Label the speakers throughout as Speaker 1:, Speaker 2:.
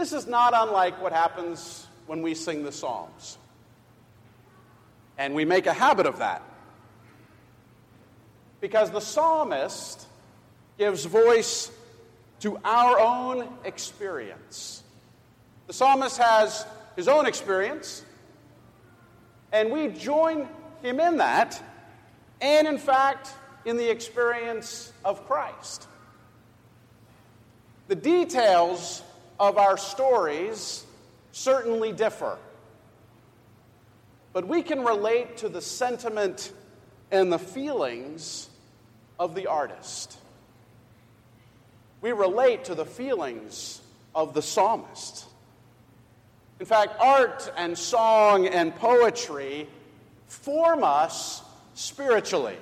Speaker 1: This is not unlike what happens when we sing the Psalms. And we make a habit of that. Because the psalmist gives voice to our own experience. The psalmist has his own experience, and we join him in that, and in fact, in the experience of Christ. The details of our stories certainly differ, but we can relate to the sentiment and the feelings of the artist. We relate to the feelings of the psalmist. In fact, art and song and poetry form us spiritually.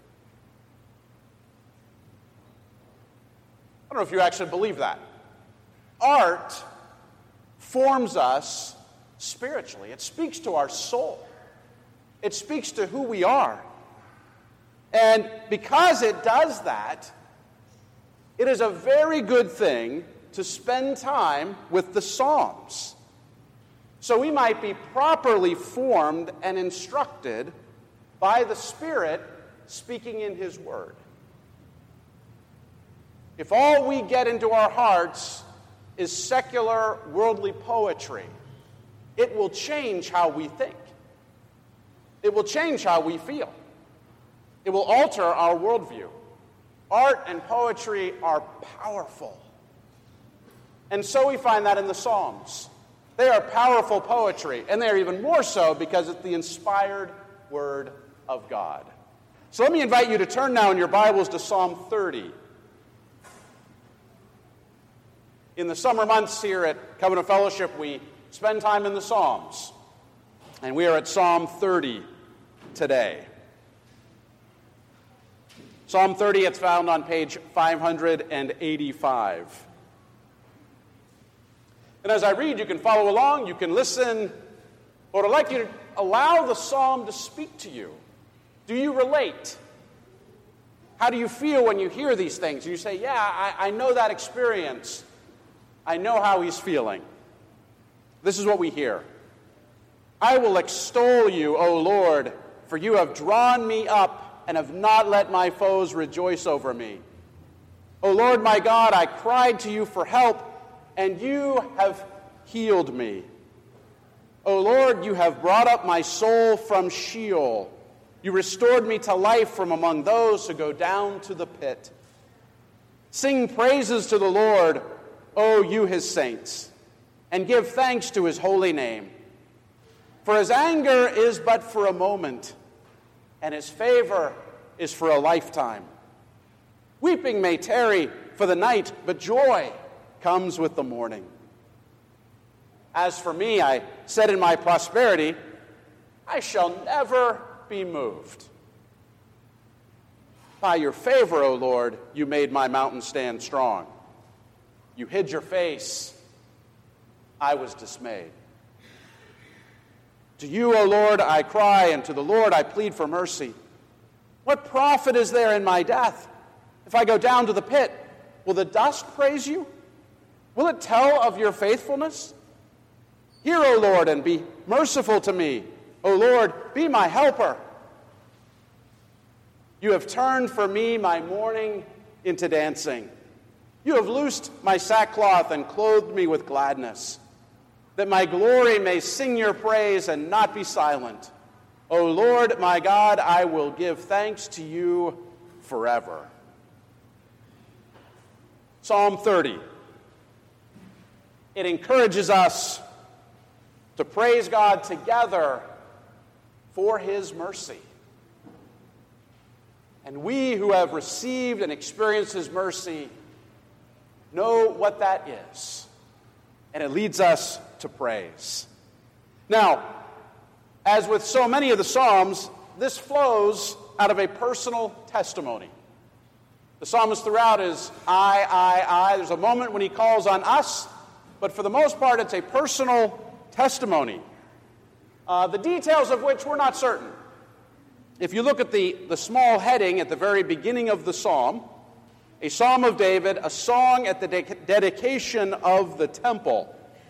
Speaker 1: I don't know if you actually believe that. Art forms us spiritually. It speaks to our soul. It speaks to who we are. And because it does that, it is a very good thing to spend time with the Psalms, so we might be properly formed and instructed by the Spirit speaking in His Word. If all we get into our hearts is secular, worldly poetry, it will change how we think. It will change how we feel. It will alter our worldview. Art and poetry are powerful. And so we find that in the Psalms. They are powerful poetry, and they are even more so because it's the inspired Word of God. So let me invite you to turn now in your Bibles to Psalm 30. In the summer months here at Covenant Fellowship, we spend time in the Psalms, and we are at Psalm 30 today. Psalm 30, it's found on page 585. And as I read, you can follow along, you can listen, but I'd like you to allow the psalm to speak to you. Do you relate? How do you feel when you hear these things? You say, yeah, I know that experience. I know how he's feeling. This is what we hear. I will extol you, O Lord, for you have drawn me up and have not let my foes rejoice over me. O Lord my God, I cried to you for help, and you have healed me. O Lord, you have brought up my soul from Sheol. You restored me to life from among those who go down to the pit. Sing praises to the Lord, O you his saints, and give thanks to his holy name. For his anger is but for a moment, and his favor is for a lifetime. Weeping may tarry for the night, but joy comes with the morning. As for me, I said in my prosperity, I shall never be moved. By your favor, O Lord, you made my mountain stand strong. You hid your face. I was dismayed. To you, O Lord, I cry, and to the Lord I plead for mercy. What profit is there in my death? If I go down to the pit, will the dust praise you? Will it tell of your faithfulness? Hear, O Lord, and be merciful to me. O Lord, be my helper. You have turned for me my mourning into dancing. You have loosed my sackcloth and clothed me with gladness, that my glory may sing your praise and not be silent. O Lord, my God, I will give thanks to you forever. Psalm 30. It encourages us to praise God together for his mercy. And we who have received and experienced his mercy know what that is. And it leads us to praise. Now, as with so many of the Psalms, this flows out of a personal testimony. The psalmist throughout is I. There's a moment when he calls on us, but for the most part, it's a personal testimony, the details of which we're not certain. If you look at the small heading at the very beginning of the psalm, a psalm of David, a song at the dedication of the temple.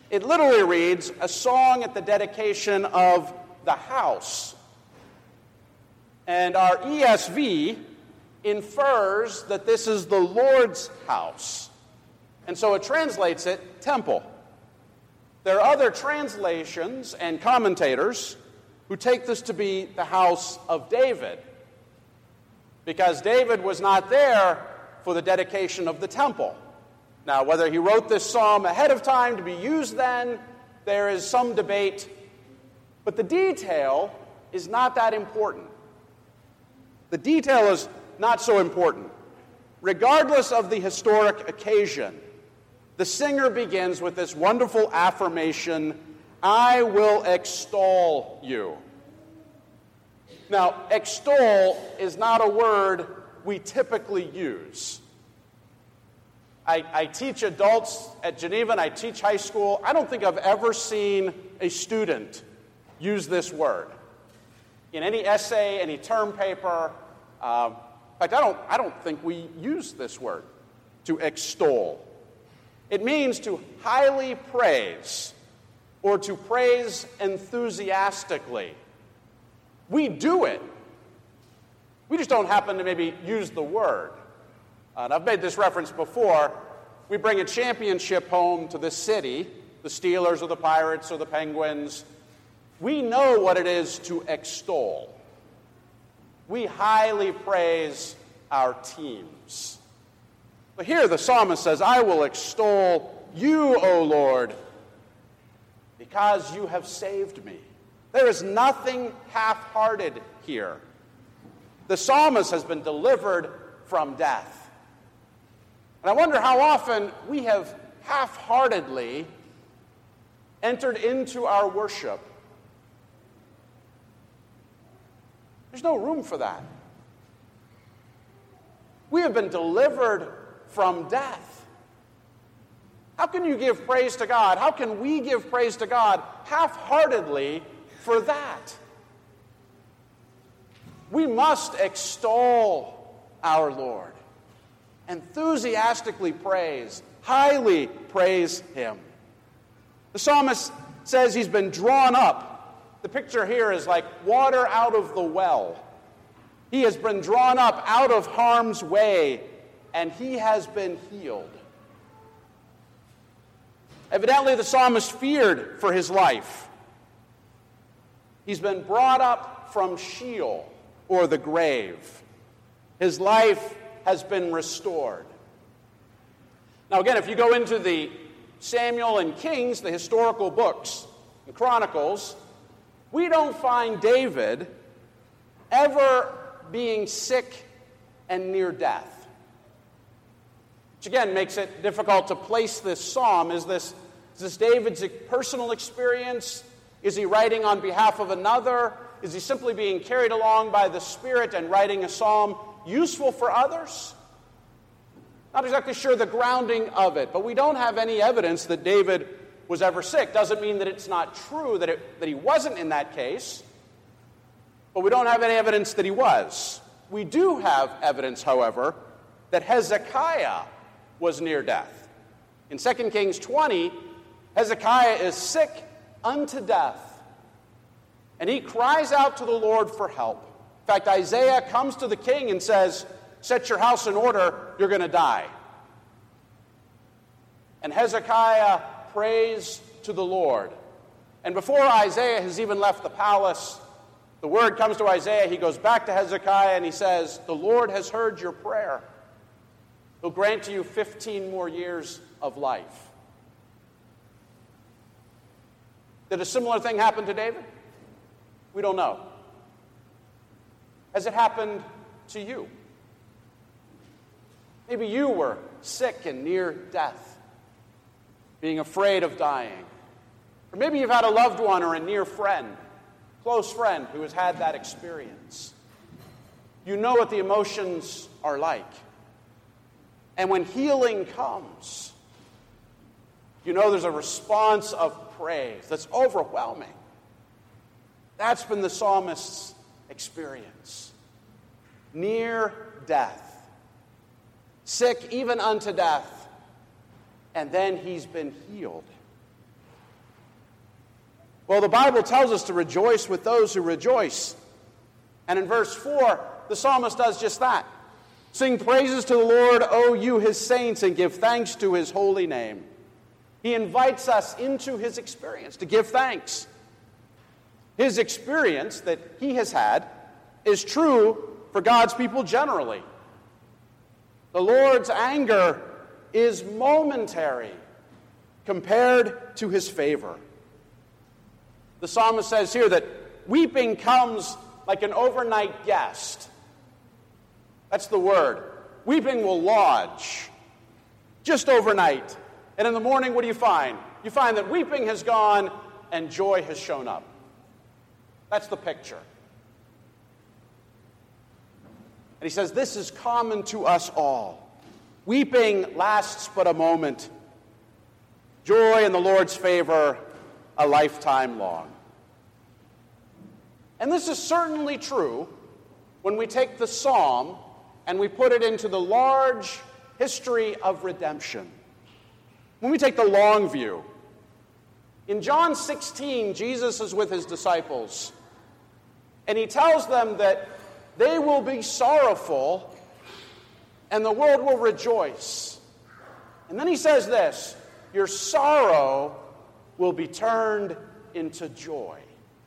Speaker 1: It literally reads, a song at the dedication of the house. And our ESV infers that this is the Lord's house. And so it translates it temple. There are other translations and commentators who take this to be the house of David, because David was not there for the dedication of the temple. Now, whether he wrote this psalm ahead of time to be used then, there is some debate, but the detail is not that important. The detail is not so important. Regardless of the historic occasion, the singer begins with this wonderful affirmation, I will extol you. Now, extol is not a word we typically use. I teach adults at Geneva and I teach high school. I don't think I've ever seen a student use this word in any essay, any term paper. In fact, I don't think we use this word, to extol. It means to highly praise or to praise enthusiastically. We do it. We just don't happen to maybe use the word. And I've made this reference before. We bring a championship home to the city, the Steelers or the Pirates or the Penguins. We know what it is to extol. We highly praise our teams. But here the psalmist says, I will extol you, O Lord, because you have saved me. There is nothing half-hearted here. The psalmist has been delivered from death. And I wonder how often we have half-heartedly entered into our worship. There's no room for that. We have been delivered from death. How can you give praise to God? How can we give praise to God half-heartedly for that? We must extol our Lord, enthusiastically praise, highly praise Him. The psalmist says he's been drawn up. The picture here is like water out of the well. He has been drawn up out of harm's way, and he has been healed. Evidently, the psalmist feared for his life. He's been brought up from Sheol, or the grave. His life has been restored. Now again, if you go into the Samuel and Kings, the historical books, the Chronicles, we don't find David ever being sick and near death. Which again makes it difficult to place this psalm. Is this David's personal experience? Is he writing on behalf of another? Is he simply being carried along by the Spirit and writing a psalm useful for others? Not exactly sure the grounding of it, but we don't have any evidence that David was ever sick. Doesn't mean that it's not true that he wasn't in that case, but we don't have any evidence that he was. We do have evidence, however, that Hezekiah was near death. In 2 Kings 20, Hezekiah is sick unto death, and he cries out to the Lord for help. In fact, Isaiah comes to the king and says, set your house in order, you're going to die. And Hezekiah prays to the Lord. And before Isaiah has even left the palace, the word comes to Isaiah. He goes back to Hezekiah and he says, the Lord has heard your prayer. He'll grant you 15 more years of life. Did a similar thing happen to David? We don't know. Has it happened to you? Maybe you were sick and near death, being afraid of dying. Or maybe you've had a loved one or a near friend, close friend, who has had that experience. You know what the emotions are like. And when healing comes, you know there's a response of praise that's overwhelming. That's been the psalmist's experience. Near death. Sick even unto death. And then he's been healed. Well, the Bible tells us to rejoice with those who rejoice. And in verse 4, the psalmist does just that. Sing praises to the Lord, O you his saints, and give thanks to his holy name. He invites us into his experience to give thanks. His experience that he has had is true for God's people generally. The Lord's anger is momentary compared to his favor. The psalmist says here that weeping comes like an overnight guest. That's the word. Weeping will lodge just overnight. And in the morning, what do you find? You find that weeping has gone and joy has shown up. That's the picture. And he says, this is common to us all. Weeping lasts but a moment. Joy in the Lord's favor, a lifetime long. And this is certainly true when we take the psalm and we put it into the large history of redemption. When we take the long view. In John 16, Jesus is with his disciples, and he tells them that they will be sorrowful and the world will rejoice. And then he says this, your sorrow will be turned into joy.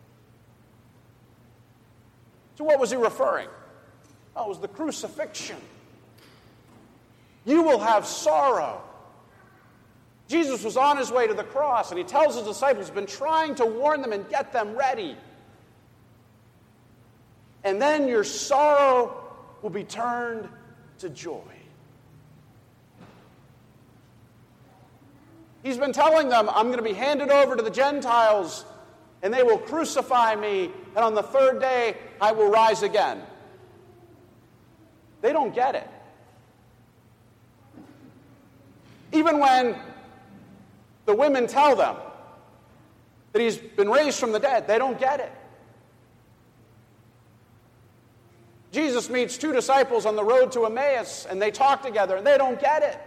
Speaker 1: To what was he referring? Oh, it was the crucifixion. You will have sorrow. Jesus was on his way to the cross, and he tells his disciples, he's been trying to warn them and get them ready. And then your sorrow will be turned to joy. He's been telling them, I'm going to be handed over to the Gentiles, and they will crucify me, and on the third day I will rise again. They don't get it. Even when the women tell them that he's been raised from the dead, they don't get it. Jesus meets two disciples on the road to Emmaus, and they talk together, and they don't get it.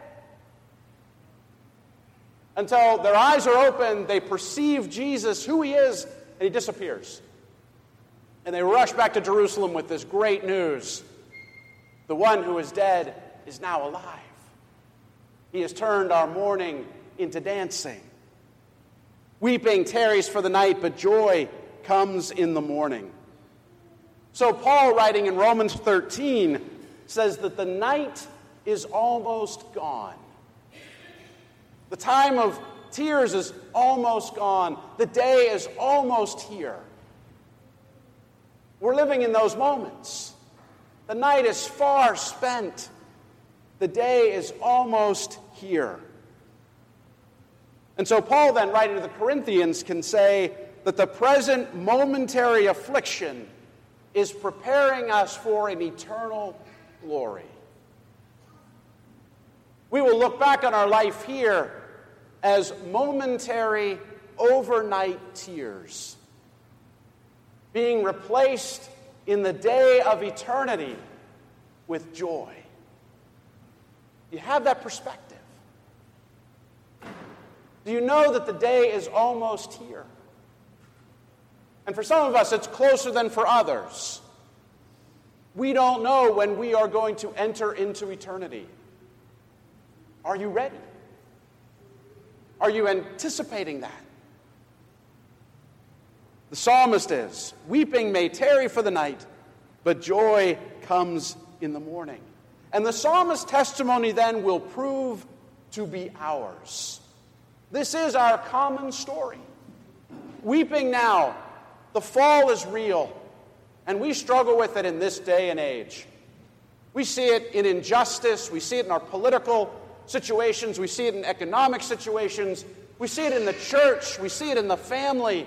Speaker 1: Until their eyes are open, they perceive Jesus, who he is, and he disappears. And they rush back to Jerusalem with this great news. The one who is dead is now alive. He has turned our mourning into dancing. Weeping tarries for the night, but joy comes in the morning. So Paul, writing in Romans 13, says that the night is almost gone. The time of tears is almost gone. The day is almost here. We're living in those moments. The night is far spent. The day is almost here. And so Paul then, writing to the Corinthians, can say that the present momentary affliction is preparing us for an eternal glory. We will look back on our life here as momentary, overnight tears, being replaced in the day of eternity with joy. You have that perspective. Do you know that the day is almost here? And for some of us, it's closer than for others. We don't know when we are going to enter into eternity. Are you ready? Are you anticipating that? The psalmist is, weeping may tarry for the night, but joy comes in the morning. And the psalmist's testimony then will prove to be ours. This is our common story. Weeping now, the fall is real, and we struggle with it in this day and age. We see it in injustice, we see it in our political situations, we see it in economic situations, we see it in the church, we see it in the family.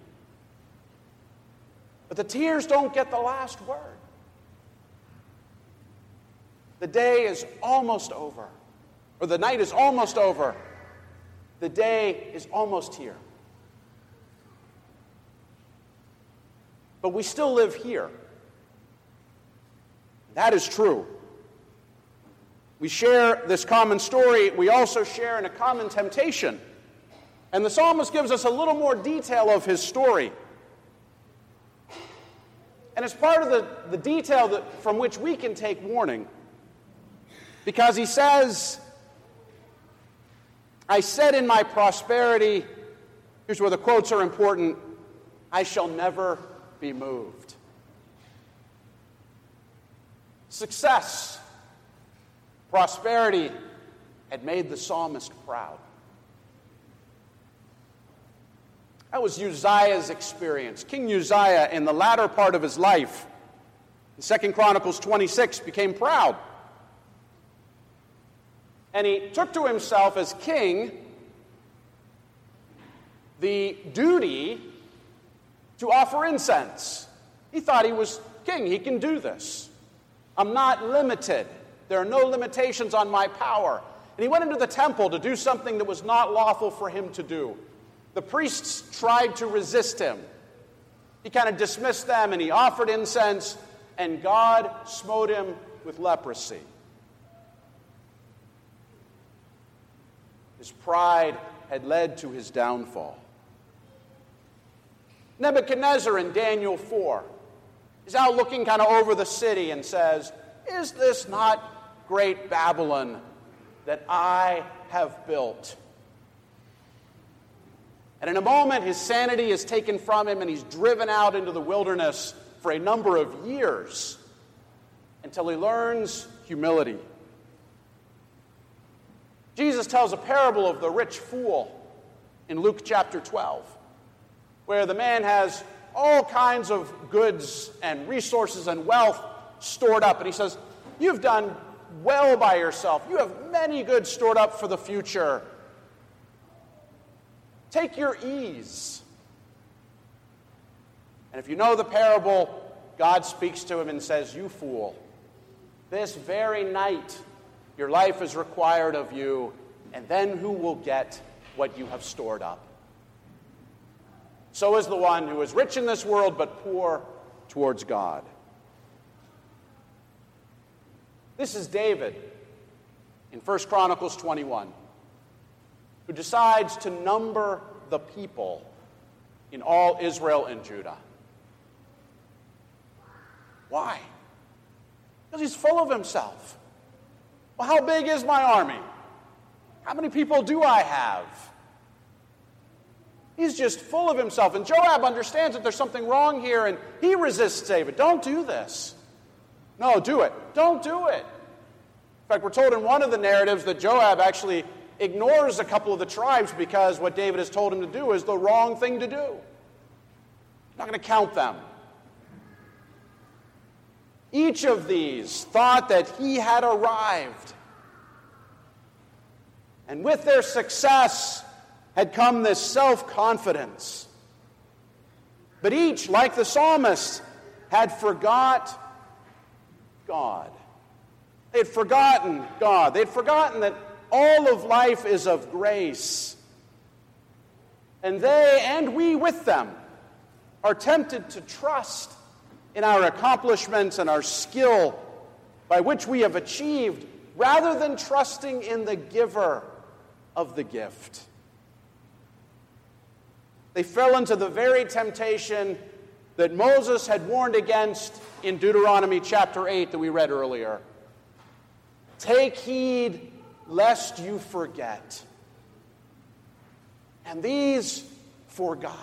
Speaker 1: But the tears don't get the last word. The day is almost over, or the night is almost over. The day is almost here. But we still live here. That is true. We share this common story. We also share in a common temptation. And the psalmist gives us a little more detail of his story. And it's part of the detail from which we can take warning. Because he says, I said in my prosperity, here's where the quotes are important, I shall never be moved. Success, prosperity had made the psalmist proud. That was Uzziah's experience. King Uzziah, in the latter part of his life, in 2 Chronicles 26, became proud. And he took to himself as king the duty to offer incense. He thought he was king. He can do this. I'm not limited. There are no limitations on my power. And he went into the temple to do something that was not lawful for him to do. The priests tried to resist him. He kind of dismissed them, and he offered incense, and God smote him with leprosy. His pride had led to his downfall. Nebuchadnezzar in Daniel 4 is out looking kind of over the city and says, is this not great Babylon that I have built? And in a moment, his sanity is taken from him, and he's driven out into the wilderness for a number of years until he learns humility. Jesus tells a parable of the rich fool in Luke chapter 12, where the man has all kinds of goods and resources and wealth stored up. And he says, you've done well by yourself. You have many goods stored up for the future. Take your ease. And if you know the parable, God speaks to him and says, you fool, this very night your life is required of you, and then who will get what you have stored up? So is the one who is rich in this world but poor towards God. This is David in 1 Chronicles 21, who decides to number the people in all Israel and Judah. Why? Because he's full of himself. Well, how big is my army? How many people do I have? He's just full of himself. And Joab understands that there's something wrong here, and he resists David. Don't do this. No, do it. Don't do it. In fact, we're told in one of the narratives that Joab actually ignores a couple of the tribes because what David has told him to do is the wrong thing to do. He's not going to count them. Each of these thought that he had arrived. And with their success had come this self-confidence. But each, like the psalmist, had forgot God. They had forgotten God. They had forgotten that all of life is of grace. And they, and we with them, are tempted to trust in our accomplishments and our skill by which we have achieved, rather than trusting in the giver of the gift. They fell into the very temptation that Moses had warned against in Deuteronomy chapter 8 that we read earlier. Take heed lest you forget. And these forgot.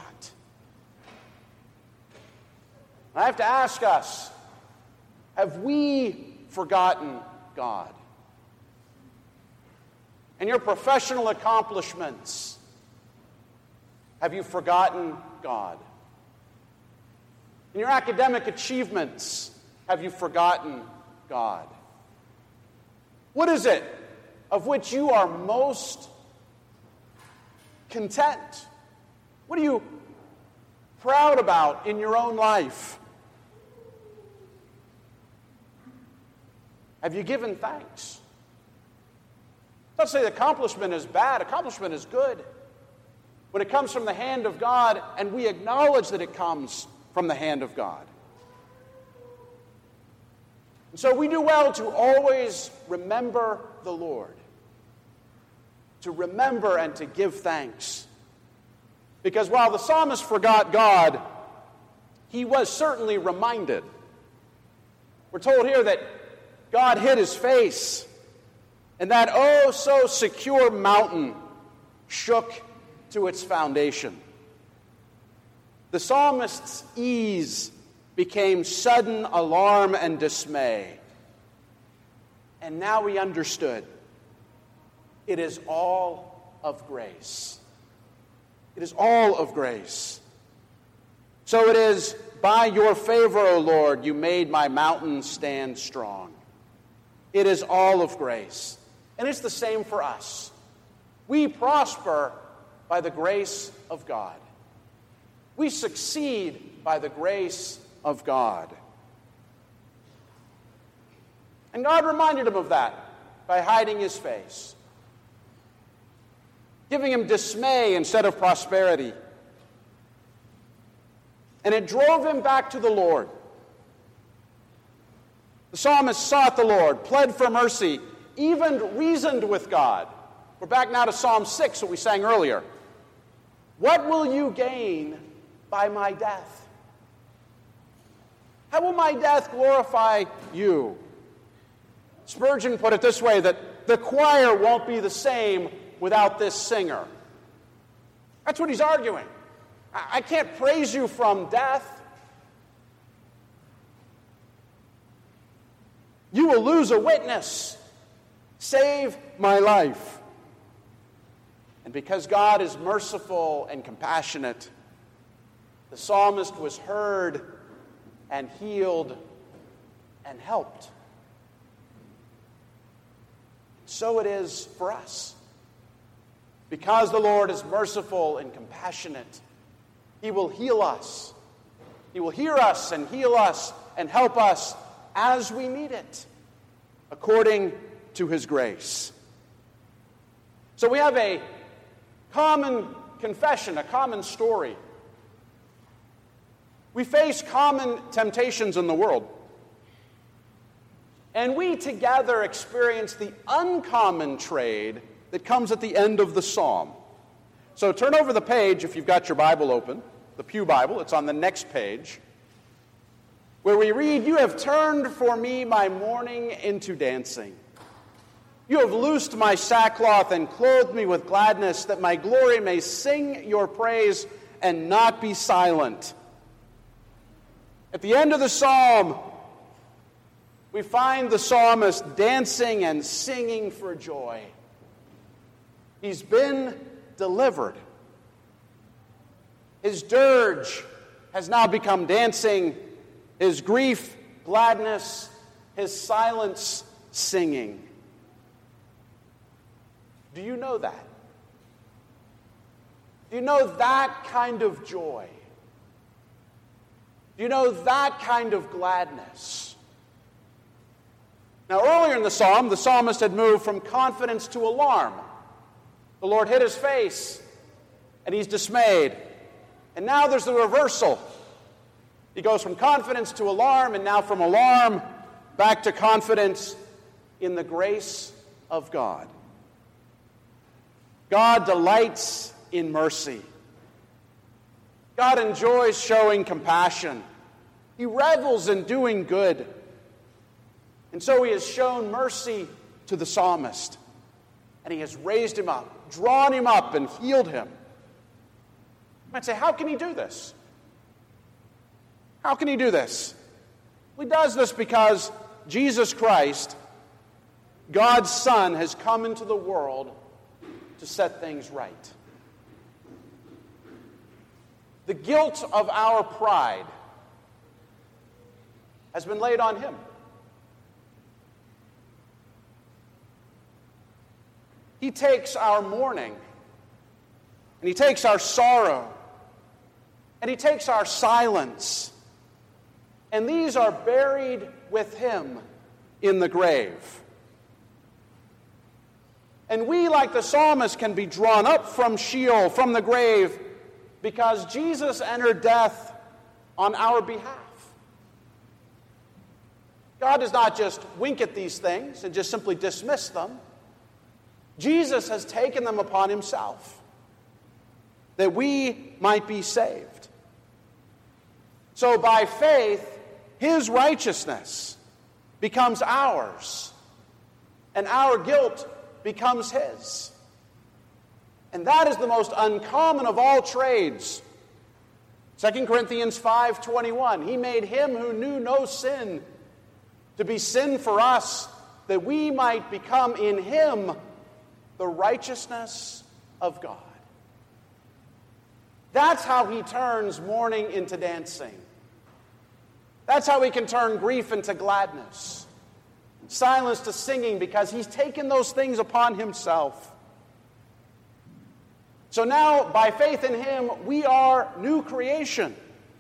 Speaker 1: I have to ask us, have we forgotten God? In your professional accomplishments, have you forgotten God? In your academic achievements, have you forgotten God? What is it of which you are most content? What are you proud about in your own life? Have you given thanks? Not to say that accomplishment is bad. Accomplishment is good. When it comes from the hand of God, and we acknowledge that it comes from the hand of God. And so we do well to always remember the Lord. To remember and to give thanks. Because while the psalmist forgot God, he was certainly reminded. We're told here that God hid his face, and that oh so secure mountain shook to its foundation. The psalmist's ease became sudden alarm and dismay. And now he understood. It is all of grace. It is all of grace. So it is by your favor, O Lord, you made my mountain stand strong. It is all of grace. And it's the same for us. We prosper by the grace of God. We succeed by the grace of God. And God reminded him of that by hiding his face, giving him dismay instead of prosperity. And it drove him back to the Lord. The psalmist sought the Lord, pled for mercy, even reasoned with God. We're back now to Psalm 6, what we sang earlier. What will you gain by my death? How will my death glorify you? Spurgeon put it this way, that the choir won't be the same without this singer. That's what he's arguing. I can't praise you from death. You will lose a witness. Save my life. And because God is merciful and compassionate, the psalmist was heard and healed and helped. So it is for us. Because the Lord is merciful and compassionate, he will heal us. He will hear us and heal us and help us as we need it, according to his grace. So we have a common confession, a common story. We face common temptations in the world. And we together experience the uncommon trade that comes at the end of the psalm. So turn over the page if you've got your Bible open, the Pew Bible. It's on the next page, where we read, "You have turned for me my mourning into dancing. You have loosed my sackcloth and clothed me with gladness, that my glory may sing your praise and not be silent." At the end of the psalm, we find the psalmist dancing and singing for joy. He's been delivered. His dirge has now become dancing, his grief, gladness, his silence, singing. Do you know that? Do you know that kind of joy? Do you know that kind of gladness? Now, earlier in the psalm, the psalmist had moved from confidence to alarm. The Lord hid his face, and he's dismayed. And now there's the reversal. He goes from confidence to alarm, and now from alarm back to confidence in the grace of God. God delights in mercy. God enjoys showing compassion. He revels in doing good. And so he has shown mercy to the psalmist. And he has raised him up, drawn him up, and healed him. You might say, how can he do this? How can he do this? Well, he does this because Jesus Christ, God's Son, has come into the world to set things right. The guilt of our pride has been laid on him. He takes our mourning, and he takes our sorrow, and he takes our silence, and these are buried with him in the grave. And we, like the psalmist, can be drawn up from Sheol, from the grave, because Jesus entered death on our behalf. God does not just wink at these things and just simply dismiss them. Jesus has taken them upon himself. that we might be saved. So by faith, his righteousness becomes ours, and our guilt becomes his. And that is the most uncommon of all trades. 2 Corinthians 5:21, he made him who knew no sin to be sin for us, that we might become in him the righteousness of God. That's how he turns mourning into dancing. That's how he can turn grief into gladness, silence to singing, because he's taken those things upon himself. So now, by faith in him, we are new creation.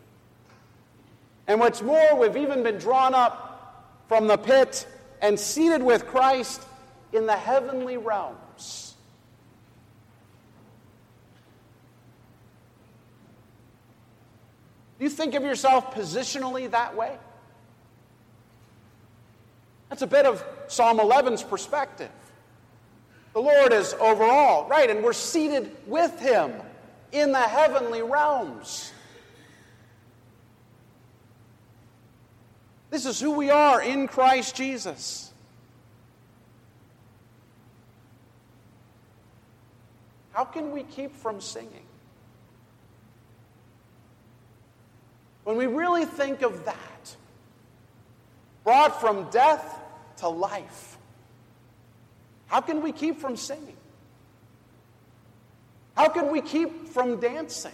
Speaker 1: And what's more, we've even been drawn up from the pit and seated with Christ in the heavenly realms. Do you think of yourself positionally that way? That's a bit of Psalm 11's perspective. The Lord is over all, right? And we're seated with him in the heavenly realms. This is who we are in Christ Jesus. How can we keep from singing? When we really think of that, brought from death to life, how can we keep from singing? How can we keep from dancing?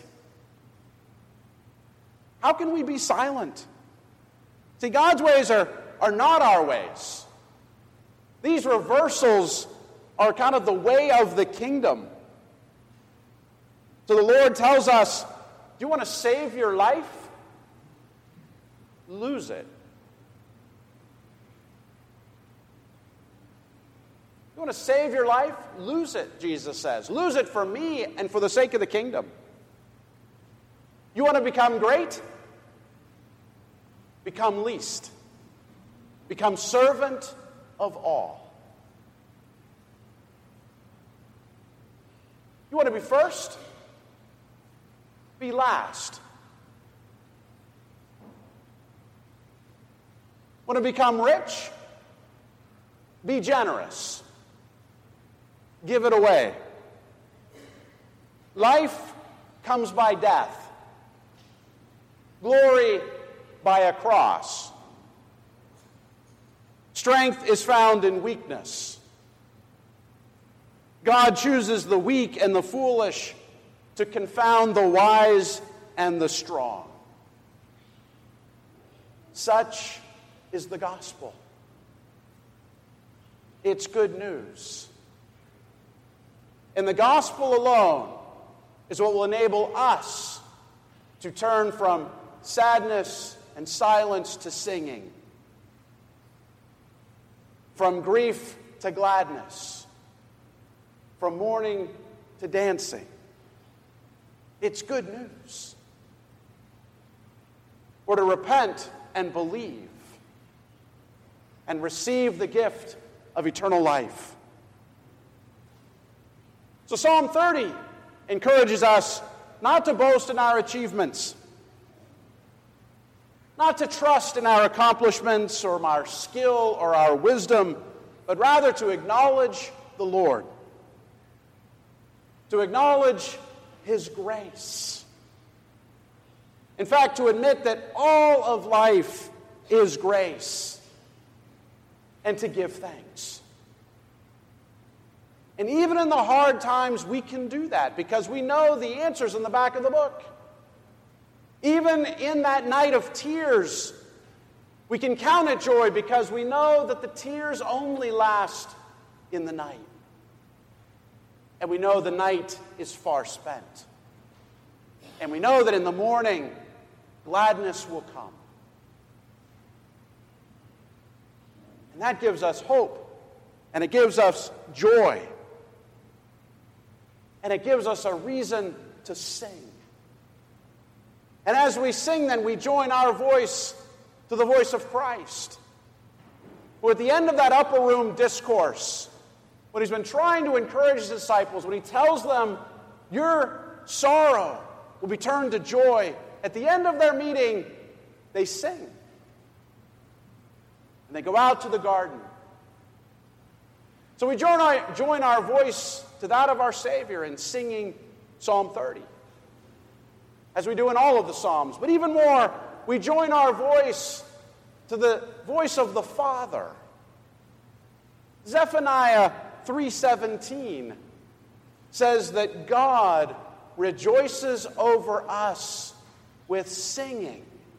Speaker 1: How can we be silent? See, God's ways are not our ways. These reversals are kind of the way of the kingdom. So the Lord tells us, do you want to save your life? Lose it. You want to save your life? Lose it, Jesus says. Lose it for me and for the sake of the kingdom. You want to become great? Become least. Become servant of all. You want to be first? Be last. Want to become rich? Be generous. Give it away. Life comes by death. Glory by a cross. Strength is found in weakness. God chooses the weak and the foolish to confound the wise and the strong. Such is the gospel. It's good news. And the gospel alone is what will enable us to turn from sadness and silence to singing, from grief to gladness, from mourning to dancing. It's good news. Or to repent and believe and receive the gift of eternal life. So Psalm 30 encourages us not to boast in our achievements, not to trust in our accomplishments or our skill or our wisdom, but rather to acknowledge the Lord, to acknowledge his grace. In fact, to admit that all of life is grace, and to give thanks. And even in the hard times, we can do that because we know the answers in the back of the book. Even in that night of tears, we can count it joy because we know that the tears only last in the night. And we know the night is far spent. And we know that in the morning, gladness will come. And that gives us hope. And it gives us joy. And it gives us a reason to sing. And as we sing, then we join our voice to the voice of Christ, who at the end of that upper room discourse, when he's been trying to encourage his disciples, when he tells them, you're sorrow will be turned to joy. At the end of their meeting, they sing. And they go out to the garden. So we join our voice to that of our Savior in singing Psalm 30, as we do in all of the Psalms. But even more, we join our voice to the voice of the Father. Zephaniah 3:17 says that God rejoices over us with singing.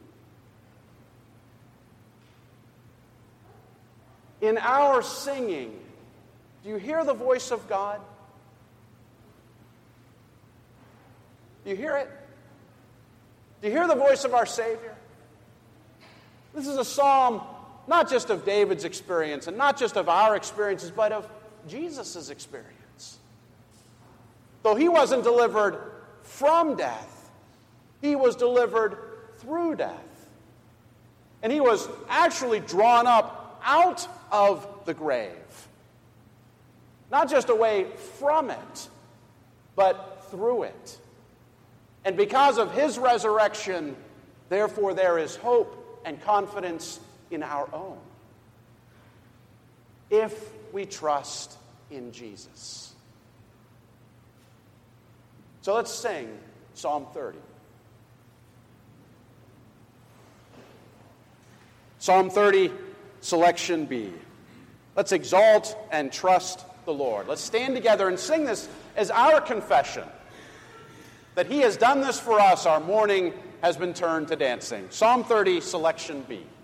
Speaker 1: In our singing, do you hear the voice of God? Do you hear it? Do you hear the voice of our Savior? This is a psalm not just of David's experience and not just of our experiences, but of Jesus' experience. Though he wasn't delivered from death, he was delivered through death. And he was actually drawn up out of the grave. Not just away from it, but through it. And because of his resurrection, therefore there is hope and confidence in our own, if we trust in Jesus. So let's sing Psalm 30. Psalm 30, selection B. Let's exalt and trust the Lord. Let's stand together and sing this as our confession that he has done this for us. Our mourning has been turned to dancing. Psalm 30, selection B.